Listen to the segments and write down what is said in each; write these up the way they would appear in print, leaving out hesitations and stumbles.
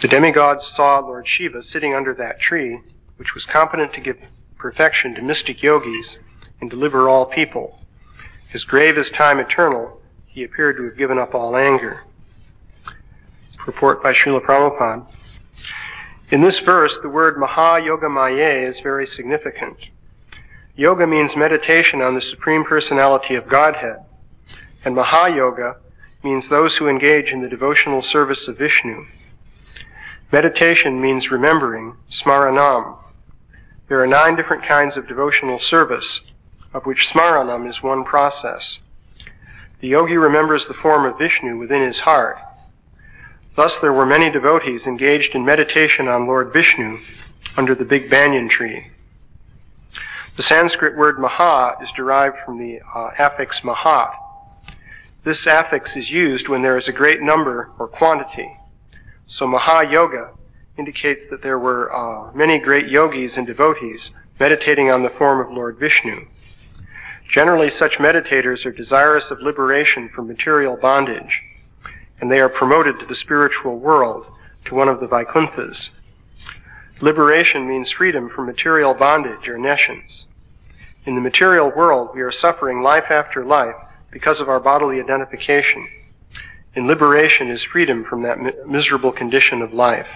The demigods saw Lord Shiva sitting under that tree, which was competent to give perfection to mystic yogis and deliver all people. As grave as time eternal, he appeared to have given up all anger. Purport by Srila Prabhupada. In this verse, the word Maha-yoga-maya is very significant. Yoga means meditation on the Supreme Personality of Godhead, and Maha-yoga means those who engage in the devotional service of Vishnu. Meditation means remembering, smaranam. There are 9 different kinds of devotional service, of which smaranam is one process. The yogi remembers the form of Vishnu within his heart. Thus there were many devotees engaged in meditation on Lord Vishnu under the big banyan tree. The Sanskrit word maha is derived from the affix mahat. This affix is used when there is a great number or quantity. So Maha-yoga indicates that there were many great yogis and devotees meditating on the form of Lord Vishnu. Generally, such meditators are desirous of liberation from material bondage, and they are promoted to the spiritual world, to one of the Vaikunthas. Liberation means freedom from material bondage or nescience. In the material world, we are suffering life after life because of our bodily identification. And liberation is freedom from that miserable condition of life.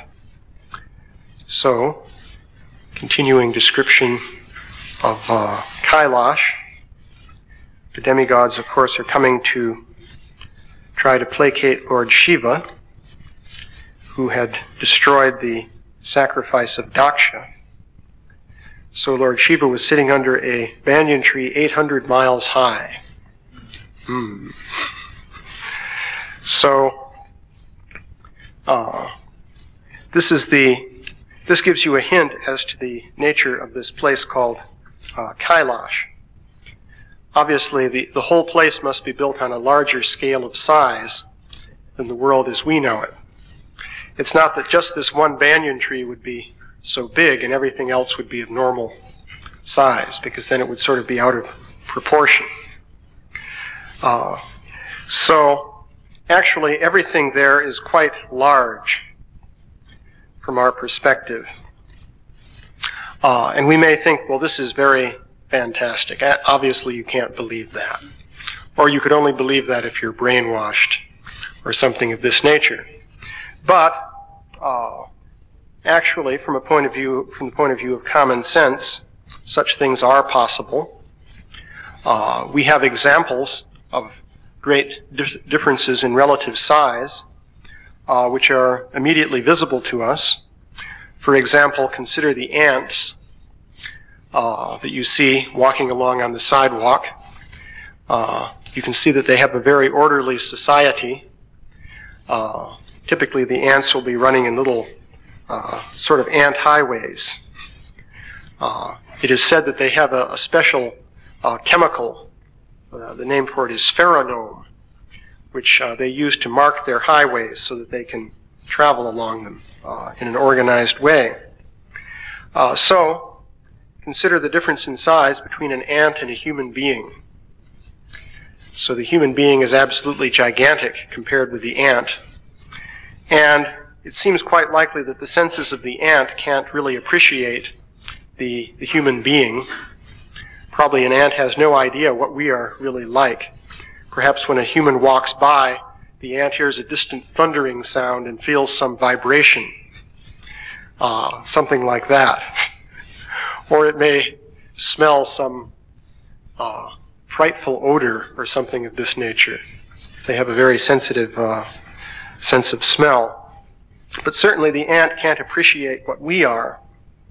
So, continuing description of Kailash. The demigods, of course, are coming to try to placate Lord Shiva, who had destroyed the sacrifice of Daksha. So Lord Shiva was sitting under a banyan tree 800 miles high. So, this gives you a hint as to the nature of this place called Kailash. Obviously, the whole place must be built on a larger scale of size than the world as we know it. It's not that just this one banyan tree would be so big and everything else would be of normal size, because then it would sort of be out of proportion. So, actually, everything there is quite large from our perspective. And we may think, well, this is very fantastic. Obviously, you can't believe that. Or you could only believe that if you're brainwashed or something of this nature. But actually, from the point of view of common sense, such things are possible. We have examples of great differences in relative size, which are immediately visible to us. For example, consider the ants that you see walking along on the sidewalk. You can see that they have a very orderly society. Typically, the ants will be running in little sort of ant highways. It is said that they have a special chemical. The name for it is pheronome, which they use to mark their highways so that they can travel along them in an organized way. So, consider the difference in size between an ant and a human being. So the human being is absolutely gigantic compared with the ant. And it seems quite likely that the senses of the ant can't really appreciate the human being. Probably an ant has no idea what we are really like. Perhaps when a human walks by, the ant hears a distant thundering sound and feels some vibration. Something like that. Or it may smell some frightful odor or something of this nature. They have a very sensitive sense of smell. But certainly the ant can't appreciate what we are.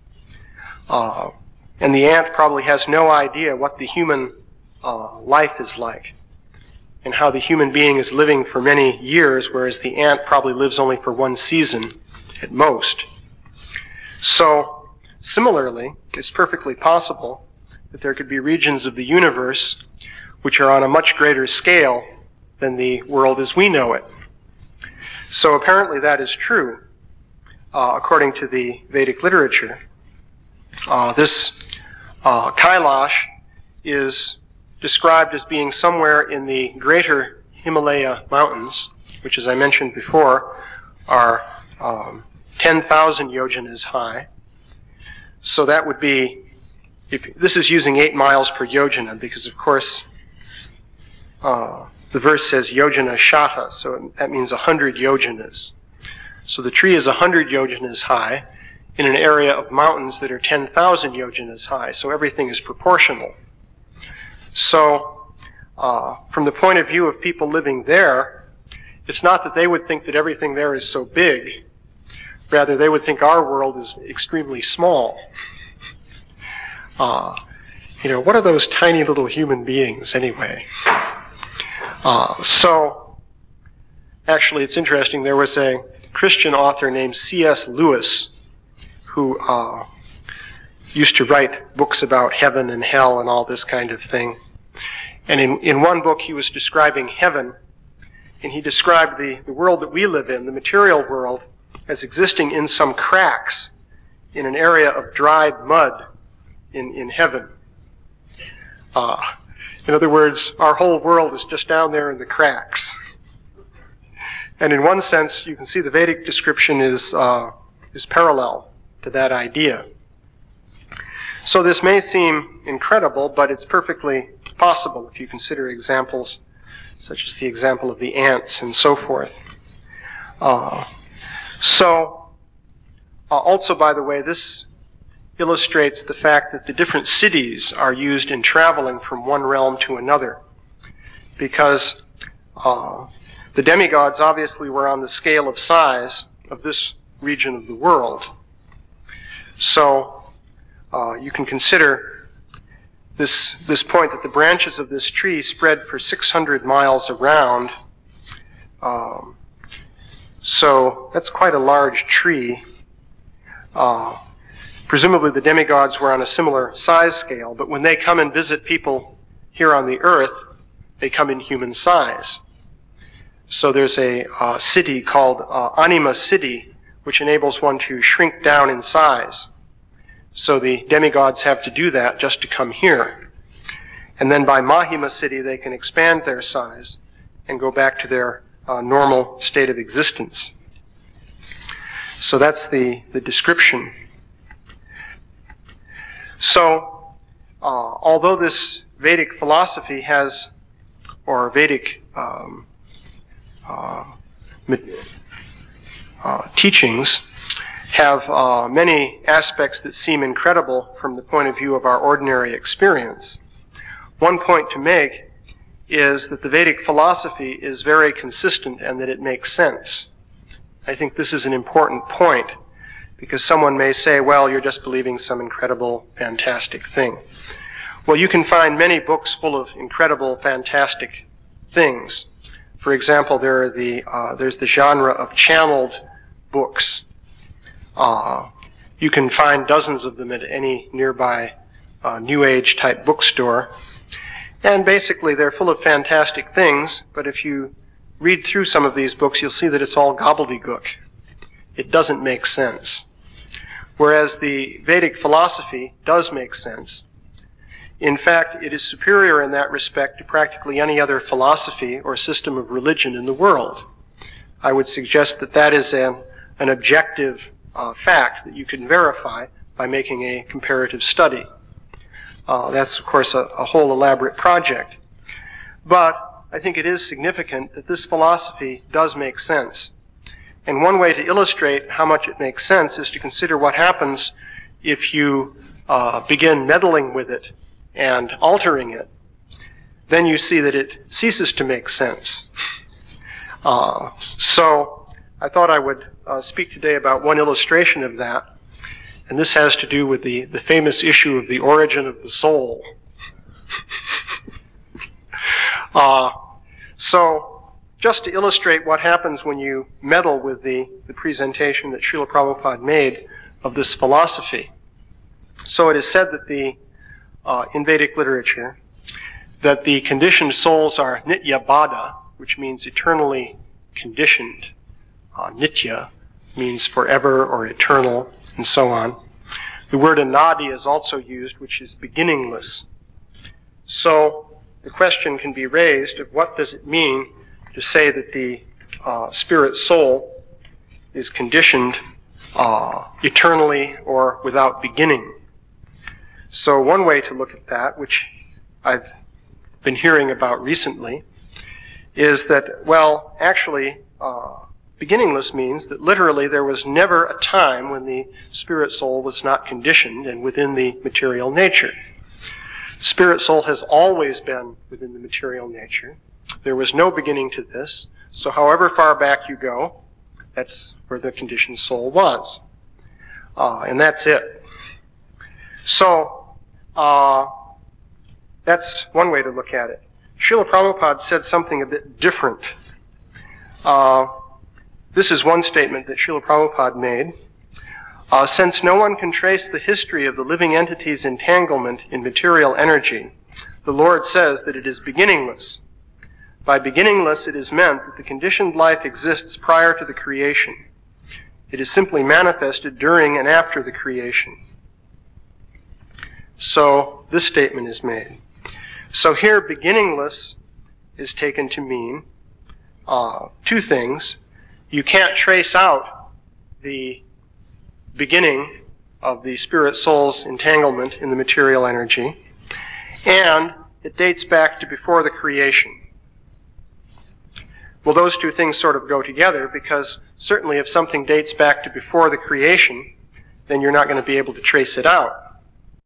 And the ant probably has no idea what the human life is like, and how the human being is living for many years, whereas the ant probably lives only for one season at most. So, similarly, it's perfectly possible that there could be regions of the universe which are on a much greater scale than the world as we know it. So apparently that is true, according to the Vedic literature. This Kailash is described as being somewhere in the greater Himalaya mountains, which, as I mentioned before, are 10,000 yojanas high. So that would be, this is using 8 miles per yojana because, of course, the verse says yojana shata, so that means 100 yojanas. So the tree is 100 yojanas high in an area of mountains that are 10,000 yojanas high, so everything is proportional. So from the point of view of people living there, it's not that they would think that everything there is so big. Rather, they would think our world is extremely small. What are those tiny little human beings anyway? So, actually, it's interesting. There was a Christian author named C.S. Lewis who used to write books about heaven and hell and all this kind of thing. And in one book, he was describing heaven, and he described the world that we live in, the material world, as existing in some cracks in an area of dried mud in heaven. In other words, our whole world is just down there in the cracks. And in one sense, you can see the Vedic description is parallel to that idea. So this may seem incredible, but it's perfectly possible if you consider examples such as the example of the ants and so forth. Also, by the way, this illustrates the fact that the different cities are used in traveling from one realm to another, because the demigods obviously were on the scale of size of this region of the world. So you can consider this point that the branches of this tree spread for 600 miles around. So that's quite a large tree. Presumably the demigods were on a similar size scale, but when they come and visit people here on the earth, they come in human size. So there's a city called Anima City, which enables one to shrink down in size. So the demigods have to do that just to come here. And then by Mahima City, they can expand their size and go back to their normal state of existence. So that's the description. So, although this Vedic philosophy has, or Vedic teachings have many aspects that seem incredible from the point of view of our ordinary experience, one point to make is that the Vedic philosophy is very consistent and that it makes sense. I think this is an important point, because someone may say, well, you're just believing some incredible, fantastic thing. Well, you can find many books full of incredible, fantastic things. For example, there's the genre of channeled books. You can find dozens of them at any nearby New Age type bookstore. And basically, they're full of fantastic things, but if you read through some of these books, you'll see that it's all gobbledygook. It doesn't make sense. Whereas the Vedic philosophy does make sense. In fact, it is superior in that respect to practically any other philosophy or system of religion in the world. I would suggest that that is an objective fact that you can verify by making a comparative study. That's, of course, a whole elaborate project. But I think it is significant that this philosophy does make sense. And one way to illustrate how much it makes sense is to consider what happens if you begin meddling with it and altering it. Then you see that it ceases to make sense. So I thought I would speak today about one illustration of that. And this has to do with the famous issue of the origin of the soul. So, just to illustrate what happens when you meddle with the presentation that Srila Prabhupada made of this philosophy. So it is said that in Vedic literature, that the conditioned souls are nitya baddha, which means eternally conditioned. Nitya means forever or eternal, and so on. The word anadi is also used, which is beginningless. So the question can be raised of what does it mean to say that the spirit soul is conditioned eternally or without beginning. So one way to look at that, which I've been hearing about recently, is that, well, actually, beginningless means that literally there was never a time when the spirit soul was not conditioned and within the material nature. Spirit soul has always been within the material nature. There was no beginning to this, so however far back you go, that's where the conditioned soul was. And that's it. So, that's one way to look at it. Srila Prabhupada said something a bit different. This is one statement that Srila Prabhupada made. Since no one can trace the history of the living entity's entanglement in material energy, the Lord says that it is beginningless. By beginningless, it is meant that the conditioned life exists prior to the creation. It is simply manifested during and after the creation. So, this statement is made. So here, beginningless is taken to mean two things. You can't trace out the beginning of the spirit soul's entanglement in the material energy, and it dates back to before the creation. Well, those two things sort of go together, because certainly if something dates back to before the creation, then you're not going to be able to trace it out.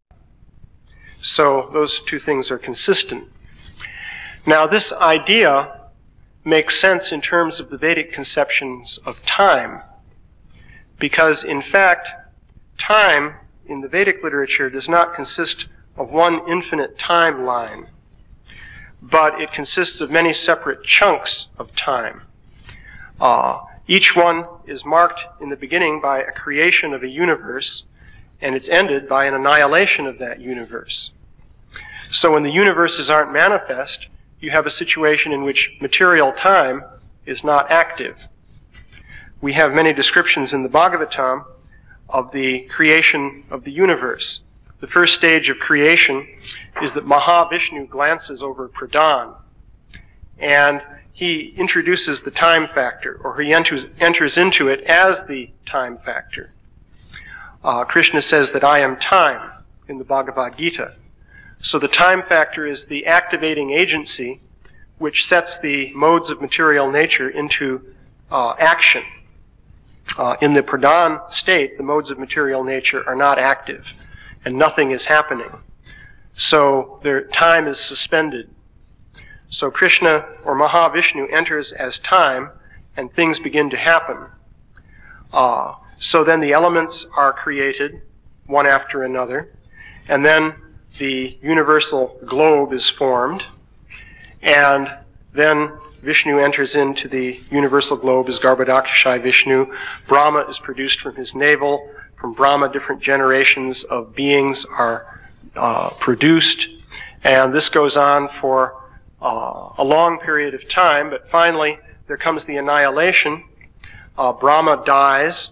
So those two things are consistent. Now, this idea makes sense in terms of the Vedic conceptions of time, because in fact, time in the Vedic literature does not consist of one infinite timeline, but it consists of many separate chunks of time. Each one is marked in the beginning by a creation of a universe, and it's ended by an annihilation of that universe. So when the universes aren't manifest, you have a situation in which material time is not active. We have many descriptions in the Bhagavatam of the creation of the universe. The first stage of creation is that Mahavishnu glances over Pradhan, and he introduces the time factor, or he enters into it as the time factor. Krishna says that I am time in the Bhagavad Gita. So the time factor is the activating agency which sets the modes of material nature into action. In the Pradhan state, the modes of material nature are not active, and nothing is happening. So their time is suspended. So Krishna or Mahavishnu enters as time, and things begin to happen. So then the elements are created, one after another, and then the universal globe is formed, and then Vishnu enters into the universal globe as Garbhodakshai Vishnu. Brahma is produced from his navel. From Brahma, different generations of beings are produced, and this goes on for a long period of time, but finally there comes the annihilation. Brahma dies.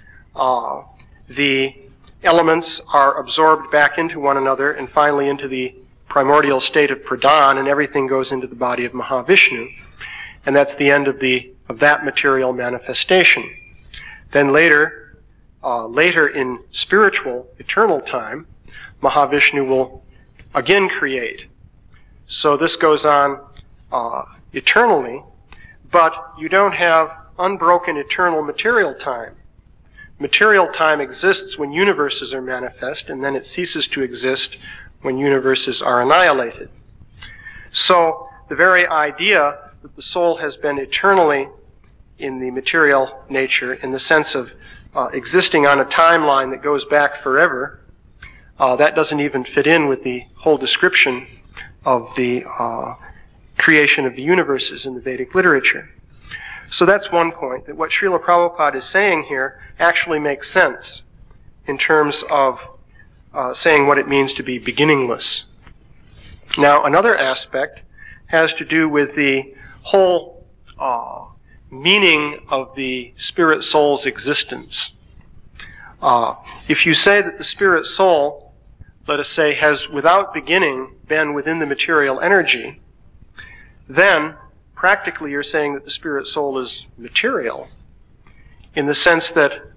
The elements are absorbed back into one another and finally into the primordial state of Pradhan, and everything goes into the body of Mahavishnu. And that's the end of that material manifestation. Then later in spiritual, eternal time, Mahavishnu will again create. So this goes on eternally, but you don't have unbroken eternal material time. Material time exists when universes are manifest, and then it ceases to exist when universes are annihilated. So the very idea that the soul has been eternally in the material nature, in the sense of existing on a timeline that goes back forever, that doesn't even fit in with the whole description of the creation of the universes in the Vedic literature. So that's one point, that what Srila Prabhupada is saying here actually makes sense in terms of saying what it means to be beginningless. Now, another aspect has to do with the whole meaning of the spirit soul's existence. If you say that the spirit soul, let us say, has without beginning been within the material energy, then practically you're saying that the spirit soul is material, in the sense that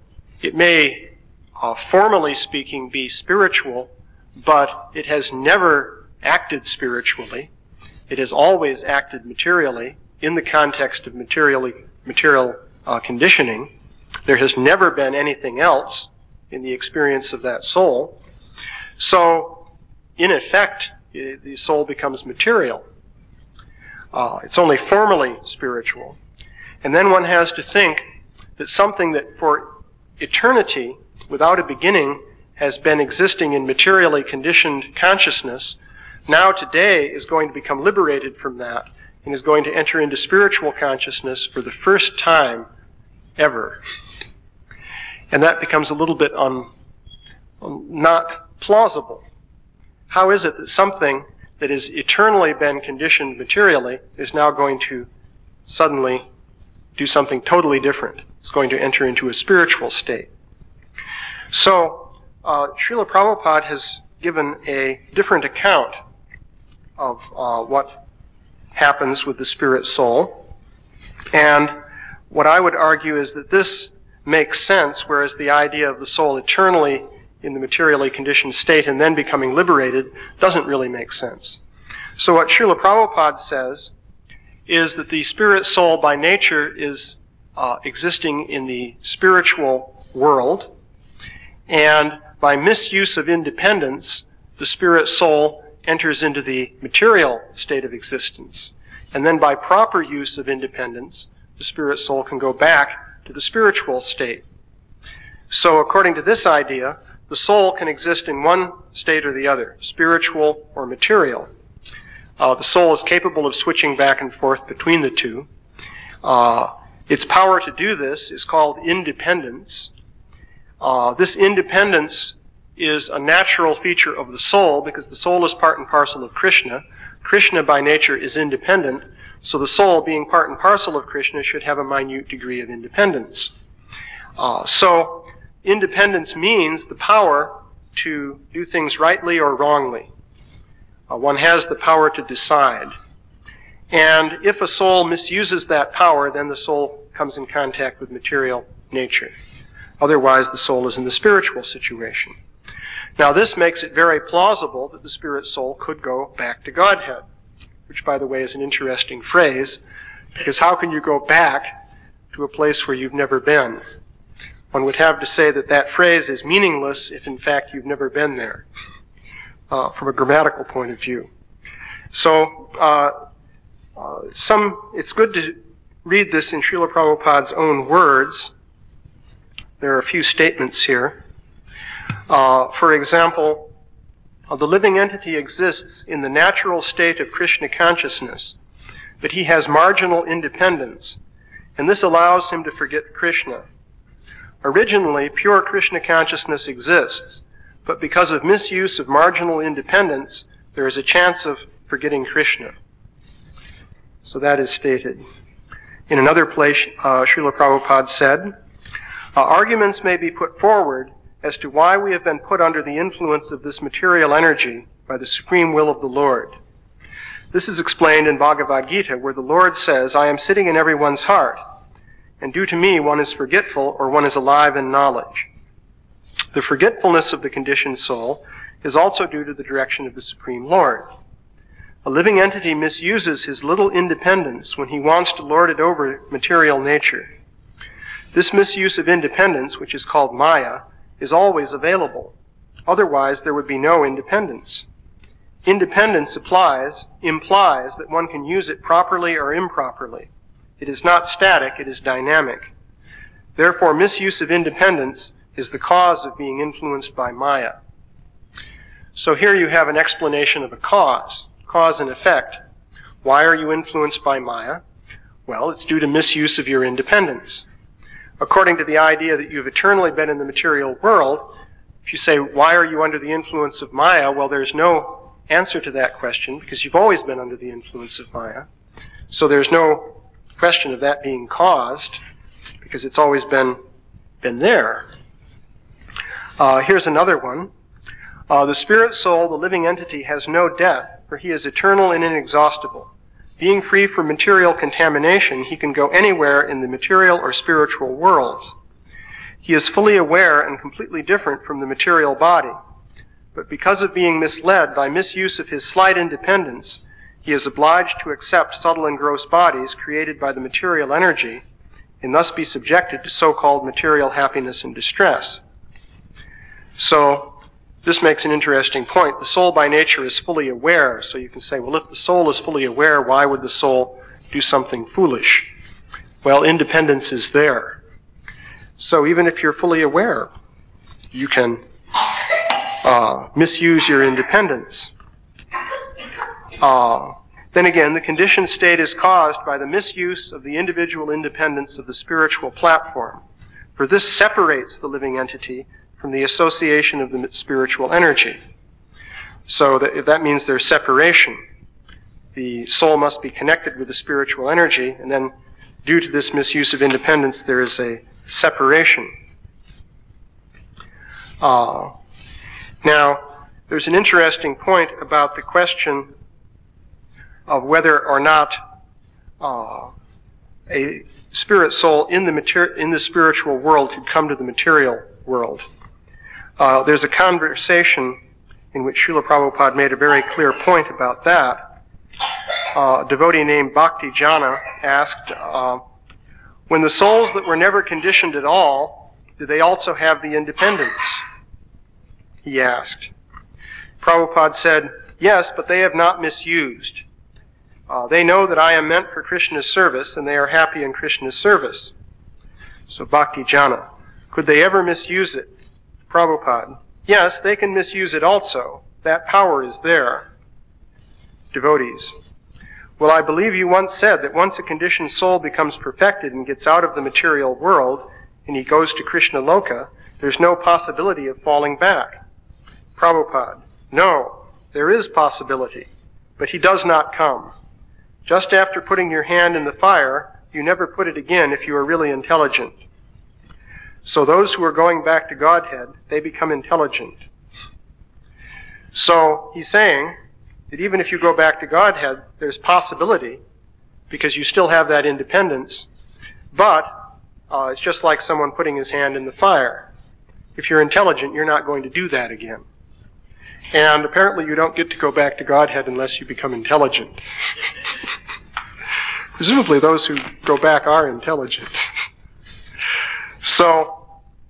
It may, formally speaking, be spiritual, but it has never acted spiritually. It has always acted materially in the context of material conditioning. There has never been anything else in the experience of that soul. So, in effect, the soul becomes material. It's only formally spiritual. And then one has to think that something that for eternity, without a beginning, has been existing in materially conditioned consciousness, now today is going to become liberated from that and is going to enter into spiritual consciousness for the first time ever. And that becomes a little bit not plausible. How is it that something that has eternally been conditioned materially is now going to suddenly do something totally different? It's going to enter into a spiritual state. So, Srila Prabhupada has given a different account of what happens with the spirit soul. And what I would argue is that this makes sense, whereas the idea of the soul eternally in the materially conditioned state and then becoming liberated doesn't really make sense. So what Srila Prabhupada says is that the spirit soul by nature is existing in the spiritual world, and by misuse of independence, the spirit soul enters into the material state of existence. And then by proper use of independence, the spirit soul can go back to the spiritual state. So according to this idea, the soul can exist in one state or the other, spiritual or material. The soul is capable of switching back and forth between the two. Its power to do this is called independence. This independence is a natural feature of the soul because the soul is part and parcel of Krishna. Krishna by nature is independent, so the soul, being part and parcel of Krishna, should have a minute degree of independence. So independence means the power to do things rightly or wrongly. One has the power to decide. And if a soul misuses that power, then the soul comes in contact with material nature. Otherwise, the soul is in the spiritual situation. Now, this makes it very plausible that the spirit soul could go back to Godhead, which, by the way, is an interesting phrase, because how can you go back to a place where you've never been? One would have to say that that phrase is meaningless if, in fact, you've never been there, from a grammatical point of view. So, it's good to read this in Srila Prabhupada's own words. There are a few statements here. For example, the living entity exists in the natural state of Krishna consciousness, but he has marginal independence, and this allows him to forget Krishna. Originally, pure Krishna consciousness exists, but because of misuse of marginal independence, there is a chance of forgetting Krishna. So that is stated. In another place, Srila Prabhupada said, arguments may be put forward as to why we have been put under the influence of this material energy by the supreme will of the Lord. This is explained in Bhagavad Gita, where the Lord says, I am sitting in everyone's heart, and due to me one is forgetful or one is alive in knowledge. The forgetfulness of the conditioned soul is also due to the direction of the Supreme Lord. A living entity misuses his little independence when he wants to lord it over material nature. This misuse of independence, which is called Maya, is always available. Otherwise, there would be no independence. Independence implies that one can use it properly or improperly. It is not static, it is dynamic. Therefore, misuse of independence is the cause of being influenced by Maya. So here you have an explanation of a cause and effect. Why are you influenced by Maya? Well, it's due to misuse of your independence. According to the idea that you've eternally been in the material world, if you say, why are you under the influence of Maya? Well, there's no answer to that question because you've always been under the influence of Maya. So there's no question of that being caused because it's always been there. Here's another one. The spirit soul, the living entity, has no death, for he is eternal and inexhaustible. Being free from material contamination, he can go anywhere in the material or spiritual worlds. He is fully aware and completely different from the material body. But because of being misled by misuse of his slight independence, he is obliged to accept subtle and gross bodies created by the material energy and thus be subjected to so-called material happiness and distress. So, this makes an interesting point. The soul by nature is fully aware, so you can say, well, if the soul is fully aware, why would the soul do something foolish? Well, independence is there. So even if you're fully aware, you can misuse your independence. Then again, the conditioned state is caused by the misuse of the individual independence of the spiritual platform, for this separates the living entity from the association of the spiritual energy. So that means there's separation. The soul must be connected with the spiritual energy, and then due to this misuse of independence, there is a separation. Now, there's an interesting point about the question of whether or not a spirit soul in the spiritual world could come to the material world. There's a conversation in which Srila Prabhupada made a very clear point about that. A devotee named Bhakti Jana asked, when the souls that were never conditioned at all, do they also have the independence? He asked. Prabhupada said, yes, but they have not misused. They know that I am meant for Krishna's service, and they are happy in Krishna's service. So Bhakti Jana, could they ever misuse it? Prabhupada, yes, they can misuse it also. That power is there. Devotees, well, I believe you once said that once a conditioned soul becomes perfected and gets out of the material world, and he goes to Krishna Loka, there's no possibility of falling back. Prabhupada, no, there is possibility, but he does not come. Just after putting your hand in the fire, you never put it again if you are really intelligent. So those who are going back to Godhead, they become intelligent. So he's saying that even if you go back to Godhead, there's possibility, because you still have that independence, but it's just like someone putting his hand in the fire. If you're intelligent, you're not going to do that again. And apparently you don't get to go back to Godhead unless you become intelligent. Presumably those who go back are intelligent. So,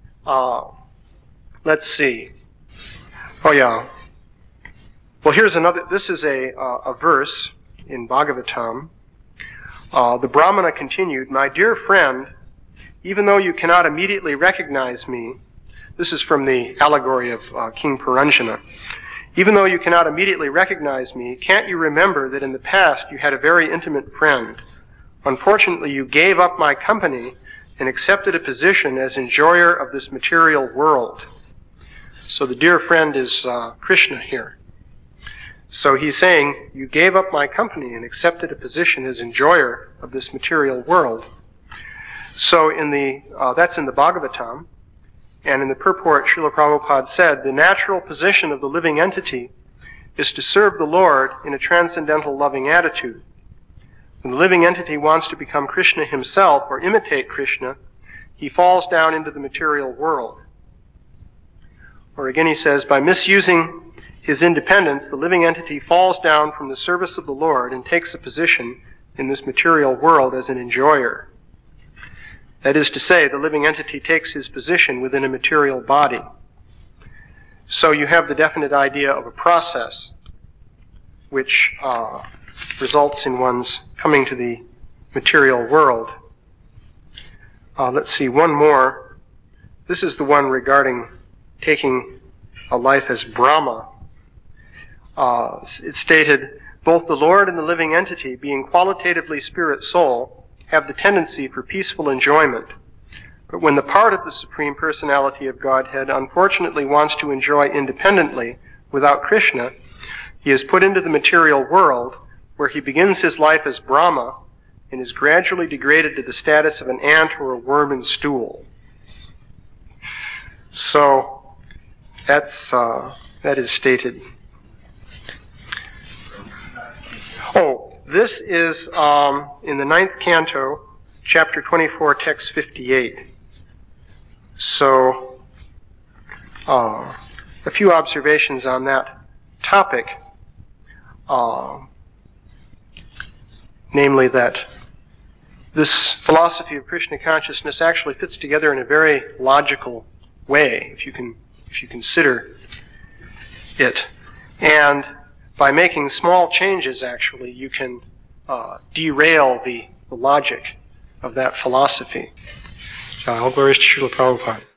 let's see. Oh yeah. Well, here's another, this is a verse in Bhagavatam. The Brahmana continued, my dear friend, even though you cannot immediately recognize me, this is from the allegory of King Puranjana, even though you cannot immediately recognize me, can't you remember that in the past you had a very intimate friend? Unfortunately, you gave up my company and accepted a position as enjoyer of this material world. So the dear friend is Krishna here. So he's saying, you gave up my company and accepted a position as enjoyer of this material world. So that's in the Bhagavatam. And in the purport, Srila Prabhupada said, the natural position of the living entity is to serve the Lord in a transcendental loving attitude. When the living entity wants to become Krishna himself or imitate Krishna, he falls down into the material world. Or again he says, by misusing his independence, the living entity falls down from the service of the Lord and takes a position in this material world as an enjoyer. That is to say, the living entity takes his position within a material body. So you have the definite idea of a process which results in one's coming to the material world. Let's see, one more. This is the one regarding taking a life as Brahma. It stated, both the Lord and the living entity, being qualitatively spirit soul, have the tendency for peaceful enjoyment. But when the part of the Supreme Personality of Godhead unfortunately wants to enjoy independently without Krishna, he is put into the material world where he begins his life as Brahma and is gradually degraded to the status of an ant or a worm in stool. So that is stated. This is in the 9th canto, chapter 24, text 58. So, a few observations on that topic, namely that this philosophy of Krishna consciousness actually fits together in a very logical way, if you consider it. And by making small changes, actually, you can derail the logic of that philosophy. All glories to Srila Prabhupada.